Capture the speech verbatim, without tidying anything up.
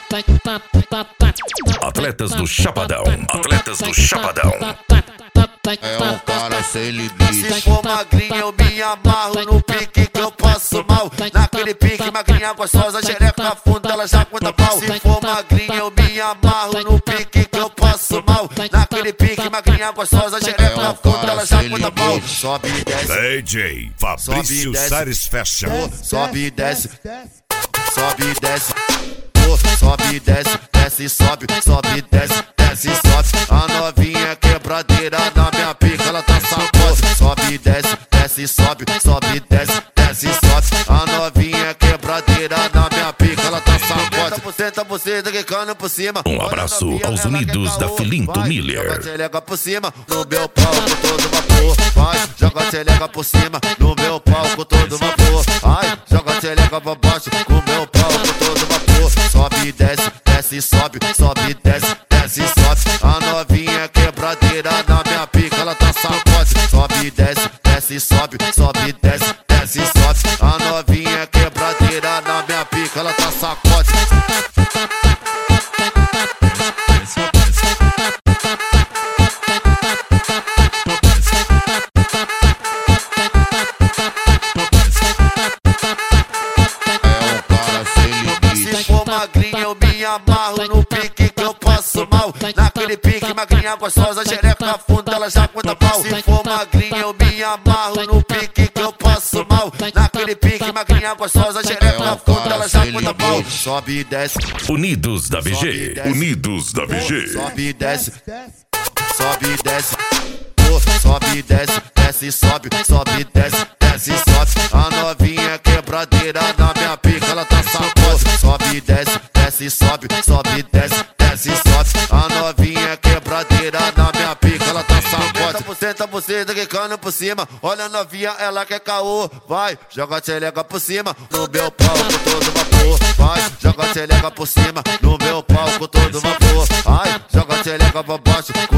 Atletas do Chapadão, atletas do Chapadão. É um cara sem limite. Se for magrinha eu me amarro no pique que eu passo mal. Naquele pique magrinha gostosa, xereca funda, ela já conta pau. Se for magrinha eu me amarro no pique que eu passo mal. Naquele pique magrinha gostosa, xereca funda, ela já conta pau. Sobe e desce, D J Fabrício Satisfaction. sobe e desce, sobe e desce, sobe e desce, desce e sobe, sobe e desce, desce e sobe. A novinha quebradeira na minha pica, ela tá sacode. Sobe e desce, desce e sobe, sobe e desce, desce e sobe. A novinha quebradeira na minha pica, ela tá sacode. Senta você, quicando por cima. Um abraço aos unidos da Filinto Miller. Joga a xereca por cima, no meu palco todo vapor. Vai, joga a xereca por cima, no meu palco todo vapor. Ai, joga a xereca pra baixo, com meu palco todo vapor. Sobe e desce, desce e sobe, sobe e desce, desce e sobe. A novinha quebradeira na minha pica, ela tá sacode. Sobe e desce, desce e sobe, sobe e desce, desce e sobe. A novinha quebradeira na minha pica, ela tá sacode. Se for magrinha eu me amarro no pique que eu passo mal. Naquele pique magrinha gostosa, xereca funda, ela já conta pau. Se for magrinha eu me amarro no pique que eu passo mal. Naquele pique magrinha gostosa, xereca funda, ela já conta pau. Sobe e desce, Unidos da V G, Unidos da V G. sobe e desce, sobe e desce, sobe e desce, desce e sobe, sobe e desce, desce e sobe. A novinha quebradeira na minha pica, ela tá sacode. Sobe e desce, desce e sobe, sobe e desce, desce e sobe. A novinha quebradeira na minha pica, ela tá sacode. Senta você, quicando por cima. Olha a novinha, ela quer caô. Vai, joga a xereca por cima, no meu palco todo vapor. Vai, joga a xereca por cima, no meu palco todo vapor. Ai, joga a xereca pra baixo, com